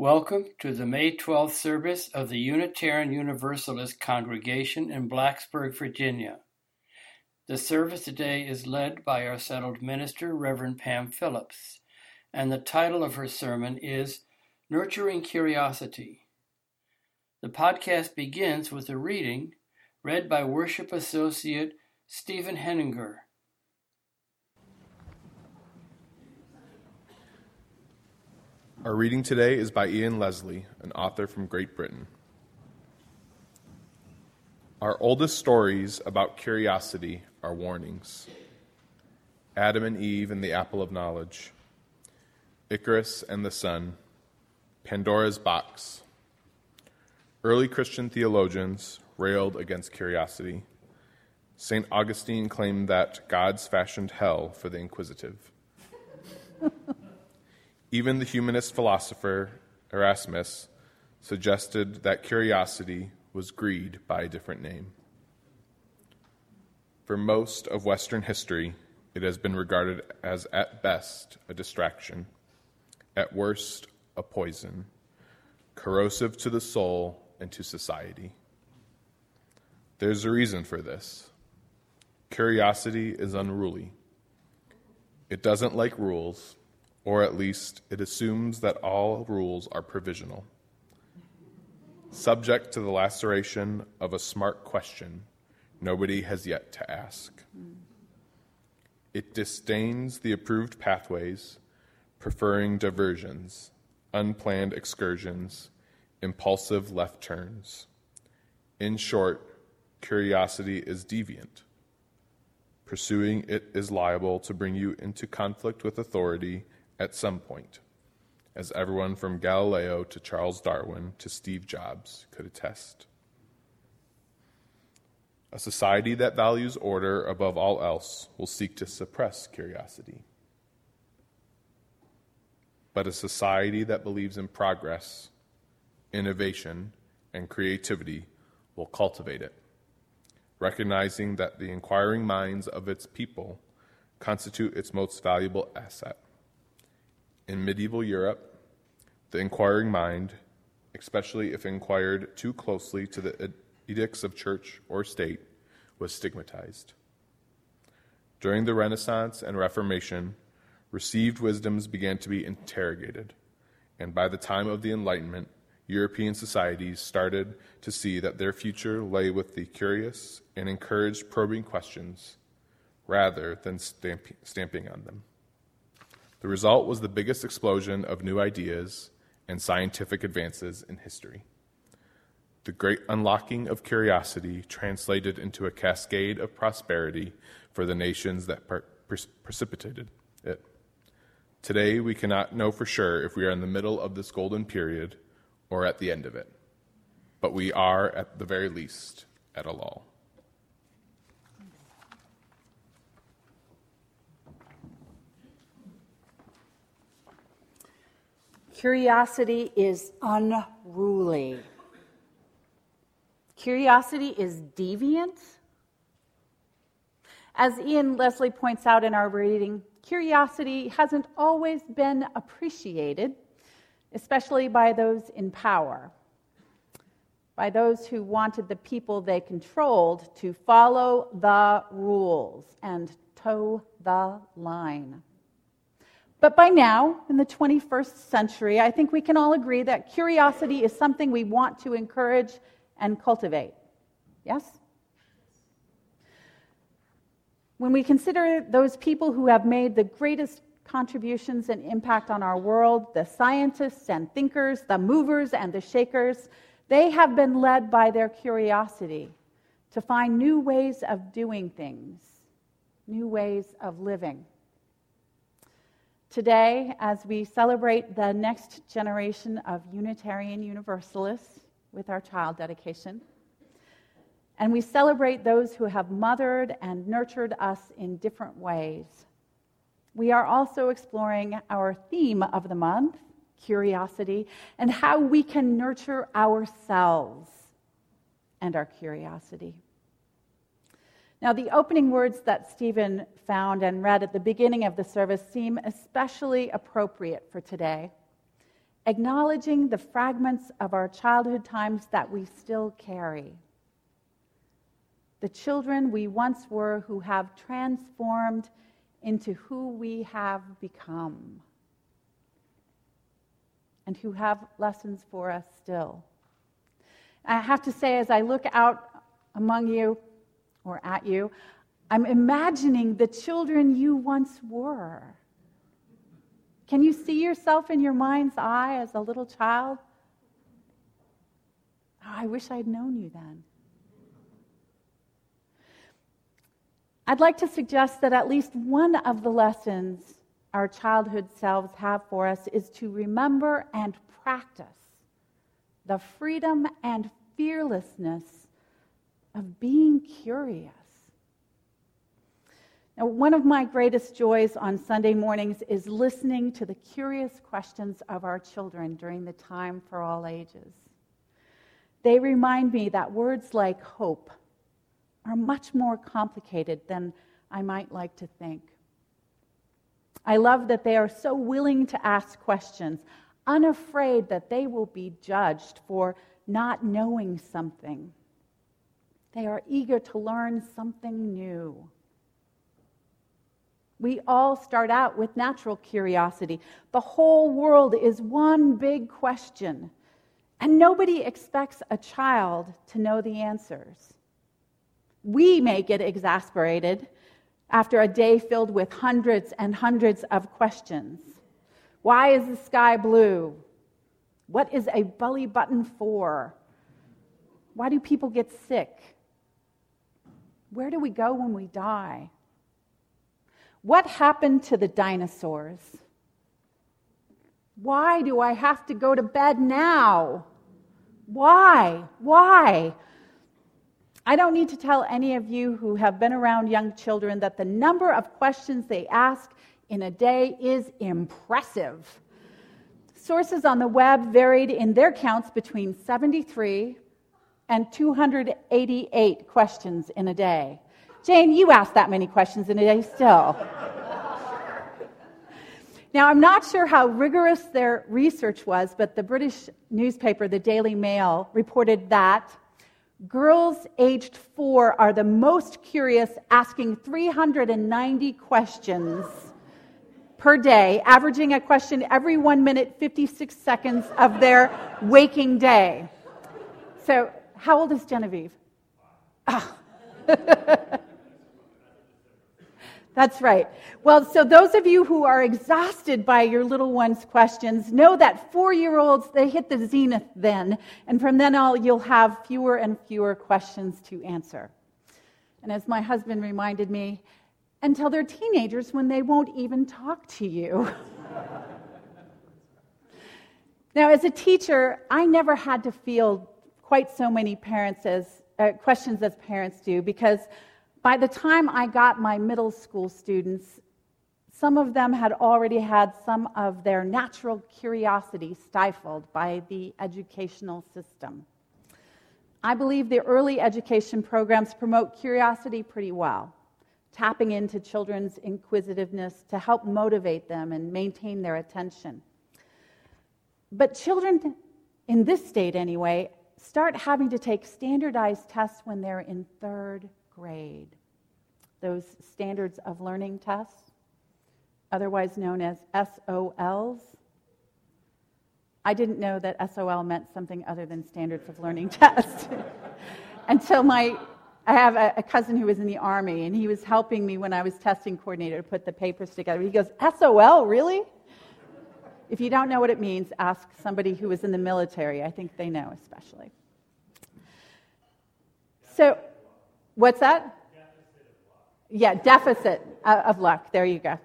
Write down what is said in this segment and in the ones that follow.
Welcome to the May 12th service of the Unitarian Universalist Congregation in Blacksburg, Virginia. The service today is led by our settled minister, Reverend Pam Phillips, and the title of her sermon is Nurturing Curiosity. The podcast begins with a reading read by worship associate Stephen Henninger. Our reading today is by Ian Leslie, an author from Great Britain. Our oldest stories about curiosity are warnings. Adam and Eve and the apple of knowledge, Icarus and the sun, Pandora's box. Early Christian theologians railed against curiosity. St. Augustine claimed that gods fashioned hell for the inquisitive. Even the humanist philosopher Erasmus suggested that curiosity was greed by a different name. For most of Western history, it has been regarded as at best a distraction, at worst a poison, corrosive to the soul and to society. There's a reason for this. Curiosity is unruly. It doesn't like rules, or at least it assumes that all rules are provisional. Subject to the laceration of a smart question nobody has yet to ask. It disdains the approved pathways, preferring diversions, unplanned excursions, impulsive left turns. In short, curiosity is deviant. Pursuing it is liable to bring you into conflict with authority at some point, as everyone from Galileo to Charles Darwin to Steve Jobs could attest. A society that values order above all else will seek to suppress curiosity. But a society that believes in progress, innovation, and creativity will cultivate it, recognizing that the inquiring minds of its people constitute its most valuable asset. In medieval Europe, the inquiring mind, especially if inquired too closely to the edicts of church or state, was stigmatized. During the Renaissance and Reformation, received wisdoms began to be interrogated, and by the time of the Enlightenment, European societies started to see that their future lay with the curious and encouraged probing questions rather than stamping on them. The result was the biggest explosion of new ideas and scientific advances in history. The great unlocking of curiosity translated into a cascade of prosperity for the nations that precipitated it. Today, we cannot know for sure if we are in the middle of this golden period or at the end of it, but we are, at the very least, at a lull. Curiosity is unruly. Curiosity is deviant. As Ian Leslie points out in our reading, curiosity hasn't always been appreciated, especially by those in power, by those who wanted the people they controlled to follow the rules and toe the line. But by now, in the 21st century, I think we can all agree that curiosity is something we want to encourage and cultivate. Yes? When we consider those people who have made the greatest contributions and impact on our world, the scientists and thinkers, the movers and the shakers, they have been led by their curiosity to find new ways of doing things, new ways of living. Today, as we celebrate the next generation of Unitarian Universalists with our child dedication, and we celebrate those who have mothered and nurtured us in different ways, we are also exploring our theme of the month, curiosity, and how we can nurture ourselves and our curiosity. Now, the opening words that Stephen found and read at the beginning of the service seem especially appropriate for today. acknowledging the fragments of our childhood times that we still carry. The children we once were who have transformed into who we have become and who have lessons for us still. I have to say, as I look out among you or at you, I'm imagining the children you once were. Can you see yourself in your mind's eye as a little child? Oh, I wish I'd known you then. I'd like to suggest that at least one of the lessons our childhood selves have for us is to remember and practice the freedom and fearlessness of being curious. Now, one of my greatest joys on Sunday mornings is listening to the curious questions of our children during the Time for All Ages. They remind me that words like hope are much more complicated than I might like to think. I love that they are so willing to ask questions, unafraid that they will be judged for not knowing something. They are eager to learn something new. We all start out with natural curiosity. The whole world is one big question, and nobody expects a child to know the answers. We may get exasperated after a day filled with hundreds and hundreds of questions. Why is the sky blue? What is a belly button for? Why do people get sick? Where do we go when we die? What happened to the dinosaurs? Why do I have to go to bed now? Why? Why? I don't need to tell any of you who have been around young children that the number of questions they ask in a day is impressive. Sources on the web varied in their counts between 73 and 288 questions in a day. Jane, you ask that many questions in a day still. Now, I'm not sure how rigorous their research was, but the British newspaper, the Daily Mail, reported that girls aged 4 are the most curious, asking 390 questions per day, averaging a question every 1 minute, 56 seconds of their waking day. So, how old is Genevieve? Oh. That's right. Well, so those of you who are exhausted by your little ones' questions, know that 4-year-olds, they hit the zenith then, and from then on, you'll have fewer and fewer questions to answer. And as my husband reminded me, until they're teenagers when they won't even talk to you. Now, as a teacher, I never had to field quite so many questions as parents do, because by the time I got my middle school students, some of them had already had some of their natural curiosity stifled by the educational system. I believe the early education programs promote curiosity pretty well, tapping into children's inquisitiveness to help motivate them and maintain their attention. But children, in this state anyway, start having to take standardized tests when they're in 3rd grade. Those standards of learning tests, otherwise known as SOLs. I didn't know that SOL meant something other than standards of learning tests until I have a cousin who was in the Army, and he was helping me when I was testing coordinator to put the papers together. He goes, SOL, really? If you don't know what it means, ask somebody who was in the military. I think they know especially. So, what's that? Yeah, deficit of luck. There you go.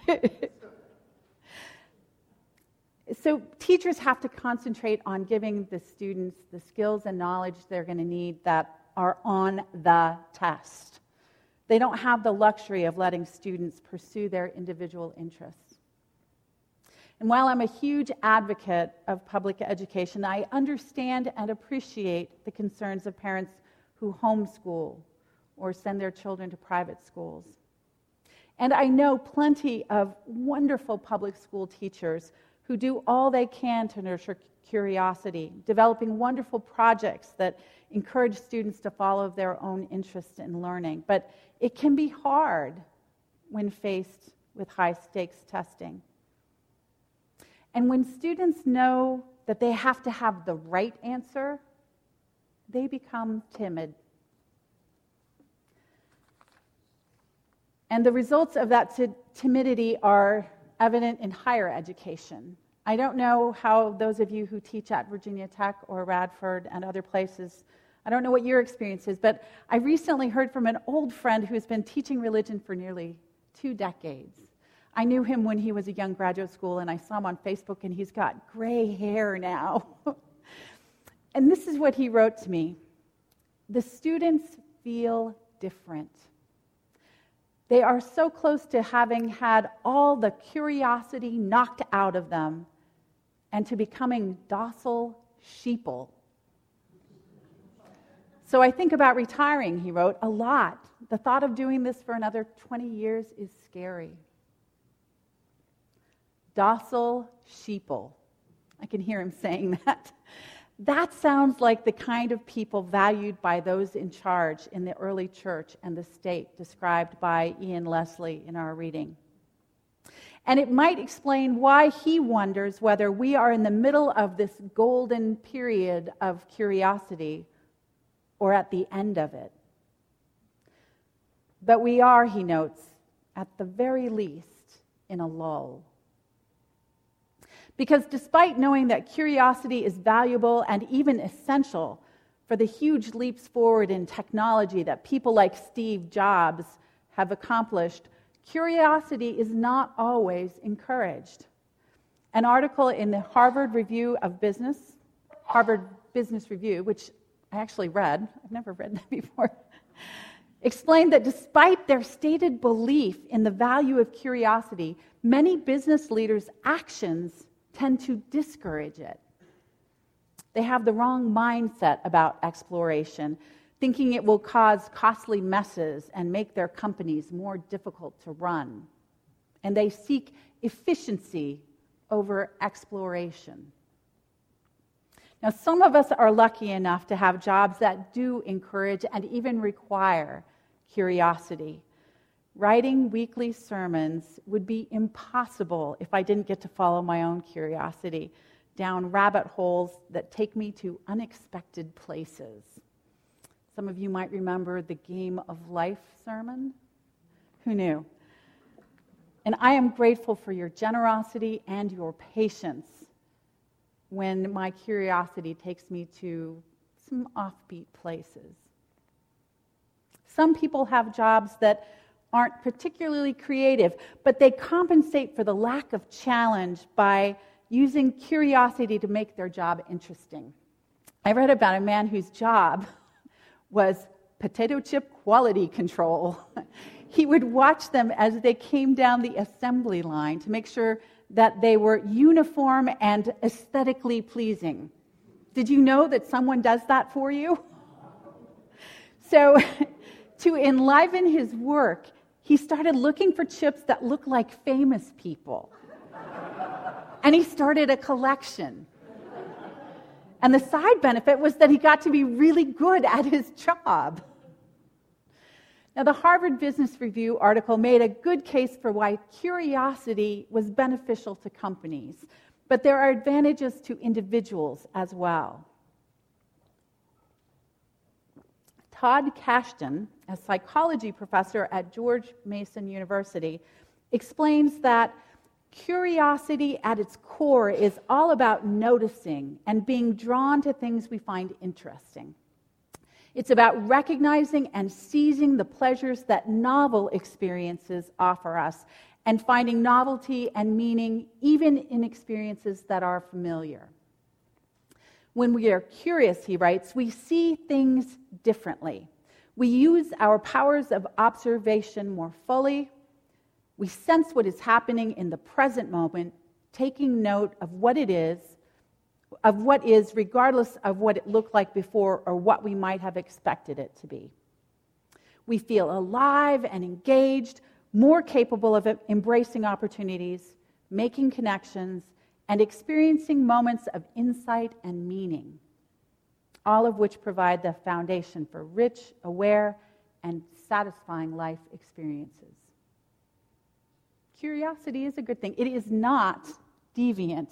So teachers have to concentrate on giving the students the skills and knowledge they're going to need that are on the test. They don't have the luxury of letting students pursue their individual interests. And while I'm a huge advocate of public education, I understand and appreciate the concerns of parents who homeschool or send their children to private schools. And I know plenty of wonderful public school teachers who do all they can to nurture curiosity, developing wonderful projects that encourage students to follow their own interest in learning. But it can be hard when faced with high-stakes testing. And when students know that they have to have the right answer, they become timid. And the results of that timidity are evident in higher education. I don't know how those of you who teach at Virginia Tech or Radford and other places, I don't know what your experience is, but I recently heard from an old friend who's been teaching religion for nearly 2 decades. I knew him when he was a young graduate school, and I saw him on Facebook, and he's got gray hair now. And this is what he wrote to me. The students feel different. They are so close to having had all the curiosity knocked out of them and to becoming docile sheeple. So I think about retiring, he wrote, a lot. The thought of doing this for another 20 years is scary. Docile sheeple. I can hear him saying that. That sounds like the kind of people valued by those in charge in the early church and the state, described by Ian Leslie in our reading. And it might explain why he wonders whether we are in the middle of this golden period of curiosity or at the end of it. But we are, he notes, at the very least, in a lull. Because despite knowing that curiosity is valuable and even essential for the huge leaps forward in technology that people like Steve Jobs have accomplished, curiosity is not always encouraged. An article in the Harvard Business Review, which I actually read, I've never read that before, explained that despite their stated belief in the value of curiosity, many business leaders' actions tend to discourage it. They have the wrong mindset about exploration, thinking it will cause costly messes and make their companies more difficult to run. And they seek efficiency over exploration. Now, some of us are lucky enough to have jobs that do encourage and even require curiosity. Writing weekly sermons would be impossible if I didn't get to follow my own curiosity down rabbit holes that take me to unexpected places. Some of you might remember the Game of Life sermon. Who knew? And I am grateful for your generosity and your patience when my curiosity takes me to some offbeat places. Some people have jobs that aren't particularly creative, but they compensate for the lack of challenge by using curiosity to make their job interesting. I read about a man whose job was potato chip quality control. He would watch them as they came down the assembly line to make sure that they were uniform and aesthetically pleasing. Did you know that someone does that for you? So, to enliven his work, he started looking for chips that looked like famous people. And he started a collection. And the side benefit was that he got to be really good at his job. Now, the Harvard Business Review article made a good case for why curiosity was beneficial to companies, but there are advantages to individuals as well. Todd Kashdan, a psychology professor at George Mason University, explains that curiosity at its core is all about noticing and being drawn to things we find interesting. It's about recognizing and seizing the pleasures that novel experiences offer us and finding novelty and meaning even in experiences that are familiar. When we are curious, he writes, we see things differently. We use our powers of observation more fully. We sense what is happening in the present moment, taking note of what is regardless of what it looked like before or what we might have expected it to be. We feel alive and engaged, more capable of embracing opportunities, making connections, and experiencing moments of insight and meaning, all of which provide the foundation for rich, aware, and satisfying life experiences. Curiosity is a good thing. It is not deviant.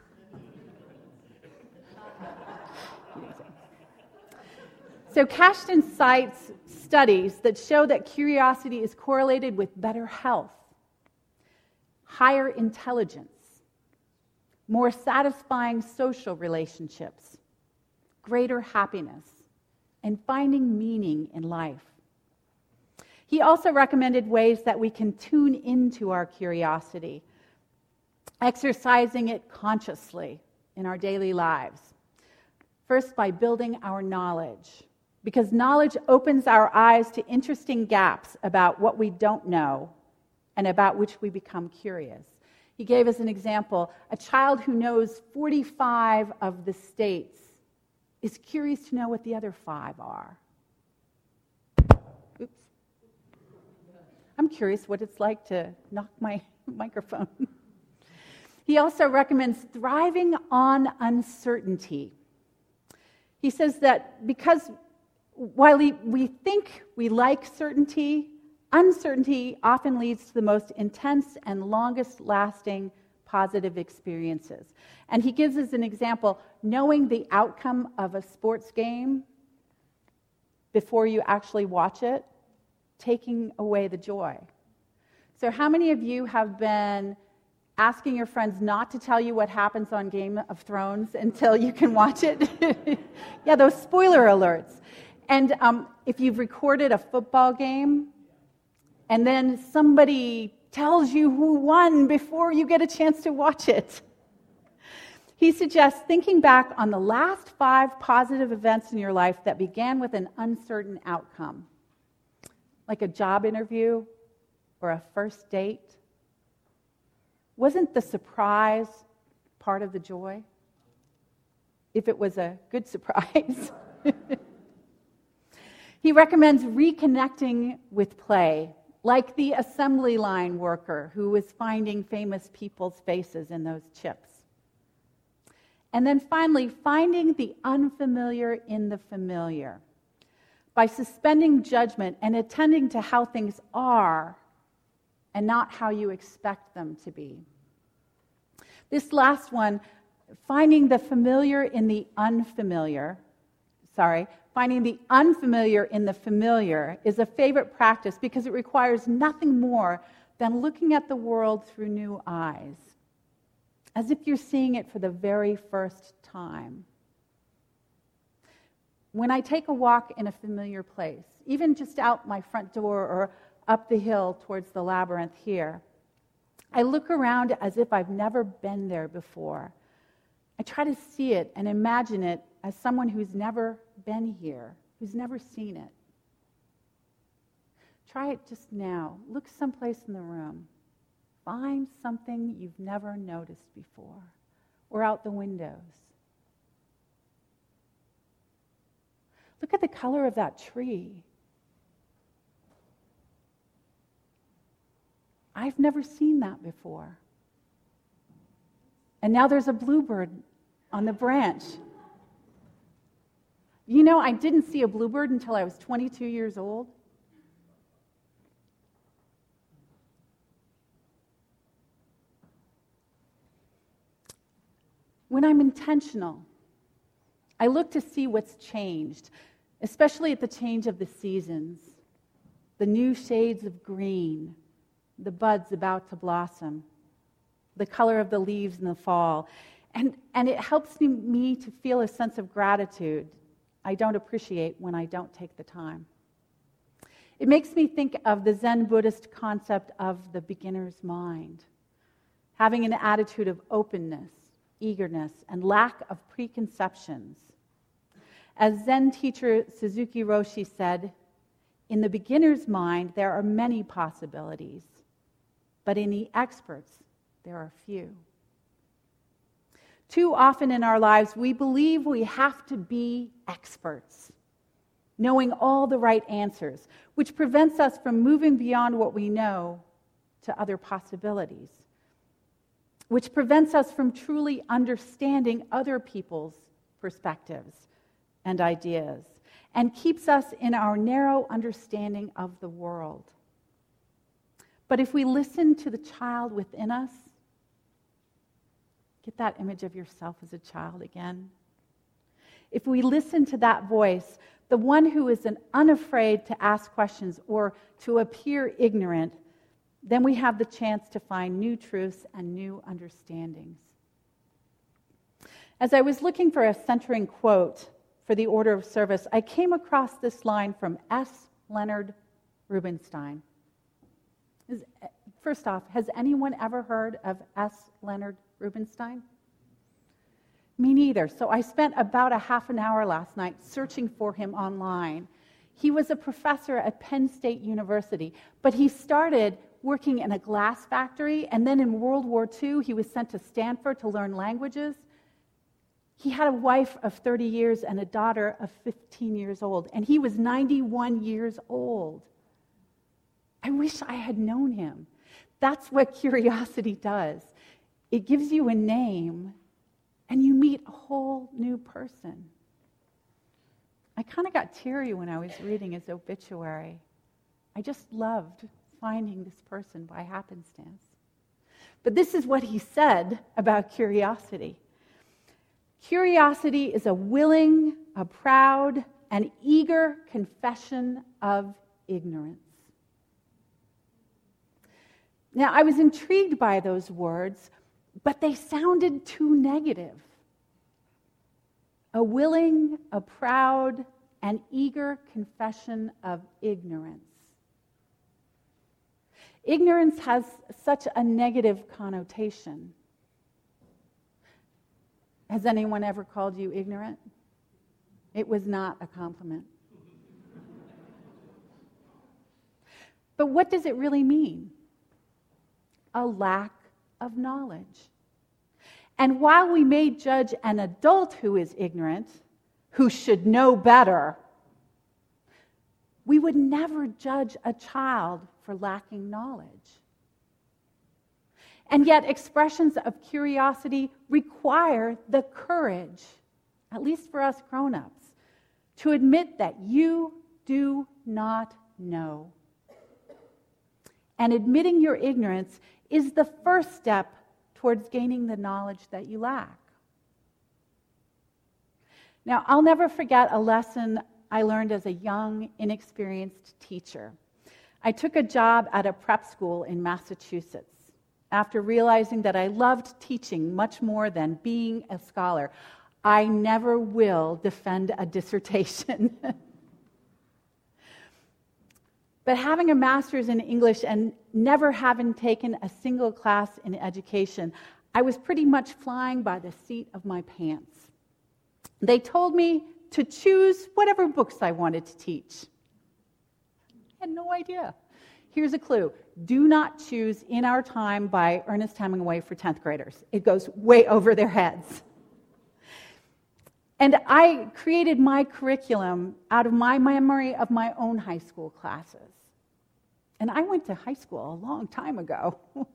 So Kashdan cites studies that show that curiosity is correlated with better health, higher intelligence, more satisfying social relationships, greater happiness, and finding meaning in life. He also recommended ways that we can tune into our curiosity, exercising it consciously in our daily lives. First, by building our knowledge, because knowledge opens our eyes to interesting gaps about what we don't know and about which we become curious. He gave us an example. A child who knows 45 of the states is curious to know what the other 5 are. Oops. I'm curious what it's like to knock my microphone. He also recommends thriving on uncertainty. He says that because while we think we like certainty, uncertainty often leads to the most intense and longest-lasting positive experiences. And he gives us an example, knowing the outcome of a sports game before you actually watch it, taking away the joy. So how many of you have been asking your friends not to tell you what happens on Game of Thrones until you can watch it? Yeah, those spoiler alerts. And if you've recorded a football game, and then somebody tells you who won before you get a chance to watch it. He suggests thinking back on the last 5 positive events in your life that began with an uncertain outcome, like a job interview or a first date. Wasn't the surprise part of the joy? If it was a good surprise. He recommends reconnecting with play, like the assembly line worker who was finding famous people's faces in those chips. And then finally, finding the unfamiliar in the familiar by suspending judgment and attending to how things are and not how you expect them to be. This last one, finding the unfamiliar in the familiar is a favorite practice because it requires nothing more than looking at the world through new eyes, as if you're seeing it for the very first time. When I take a walk in a familiar place, even just out my front door or up the hill towards the labyrinth here, I look around as if I've never been there before. I try to see it and imagine it as someone who's never been here, who's never seen it. Try it just now. Look someplace in the room. Find something you've never noticed before, or out the windows. Look at the color of that tree. I've never seen that before. And now there's a bluebird on the branch. You know, I didn't see a bluebird until I was 22 years old. When I'm intentional, I look to see what's changed, especially at the change of the seasons, the new shades of green, the buds about to blossom, the color of the leaves in the fall. And it helps me to feel a sense of gratitude I don't appreciate when I don't take the time. It makes me think of the Zen Buddhist concept of the beginner's mind, having an attitude of openness, eagerness, and lack of preconceptions. As Zen teacher Suzuki Roshi said, in the beginner's mind, there are many possibilities, but in the expert's, there are few. Too often in our lives, we believe we have to be experts, knowing all the right answers, which prevents us from moving beyond what we know to other possibilities. which prevents us from truly understanding other people's perspectives and ideas, and keeps us in our narrow understanding of the world. But if we listen to the child within us, get that image of yourself as a child again. If we listen to that voice, the one who is unafraid to ask questions or to appear ignorant, then we have the chance to find new truths and new understandings. As I was looking for a centering quote for the order of service, I came across this line from S. Leonard Rubinstein. First off, has anyone ever heard of S. Leonard Rubinstein? Me neither. So I spent about a half an hour last night searching for him online. He was a professor at Penn State University, but he started working in a glass factory, and then in World War II, he was sent to Stanford to learn languages. He had a wife of 30 years and a daughter of 15 years old, and he was 91 years old. I wish I had known him. That's what curiosity does. It gives you a name, and you meet a whole new person. I kind of got teary when I was reading his obituary. I just loved finding this person by happenstance. But this is what he said about curiosity. Curiosity is a willing, a proud, and eager confession of ignorance. Now, I was intrigued by those words, but they sounded too negative. A willing, a proud, and eager confession of ignorance. Ignorance has such a negative connotation. Has anyone ever called you ignorant? It was not a compliment. But what does it really mean? A lack of knowledge. And while we may judge an adult who is ignorant, who should know better, we would never judge a child for lacking knowledge. And yet expressions of curiosity require the courage, at least for us grown-ups, to admit that you do not know. And admitting your ignorance is the first step towards gaining the knowledge that you lack. Now, I'll never forget a lesson I learned as a young, inexperienced teacher. I took a job at a prep school in Massachusetts after realizing that I loved teaching much more than being a scholar. I never will defend a dissertation. But having a master's in English and never having taken a single class in education, I was pretty much flying by the seat of my pants. They told me to choose whatever books I wanted to teach. I had no idea. Here's a clue. Do not choose In Our Time by Ernest Hemingway for 10th graders. It goes way over their heads. And I created my curriculum out of my memory of my own high school classes. And I went to high school a long time ago.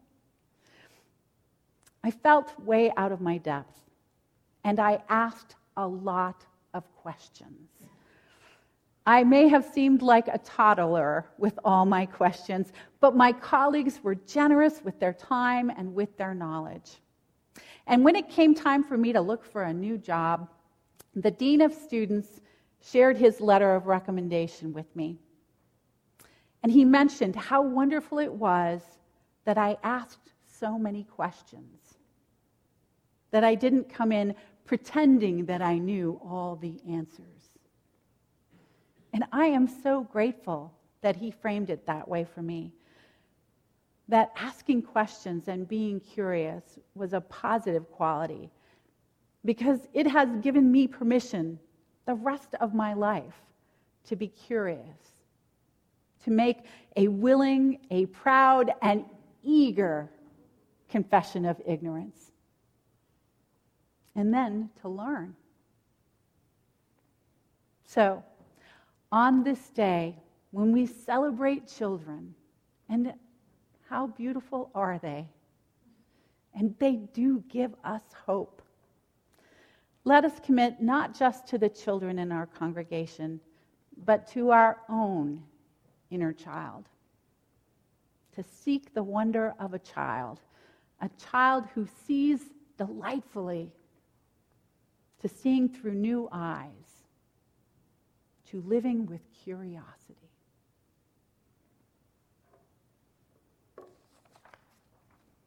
I felt way out of my depth, and I asked a lot of questions. I may have seemed like a toddler with all my questions, but my colleagues were generous with their time and with their knowledge. And when it came time for me to look for a new job, the dean of students shared his letter of recommendation with me. And he mentioned how wonderful it was that I asked so many questions, that I didn't come in pretending that I knew all the answers. And I am so grateful that he framed it that way for me, that asking questions and being curious was a positive quality, because it has given me permission the rest of my life to be curious, to make a willing, a proud, and eager confession of ignorance, and then to learn. So, on this day, when we celebrate children, and how beautiful are they? and they do give us hope. Let us commit not just to the children in our congregation, but to our own inner child. To seek the wonder of a child who sees delightfully, to seeing through new eyes, to living with curiosity.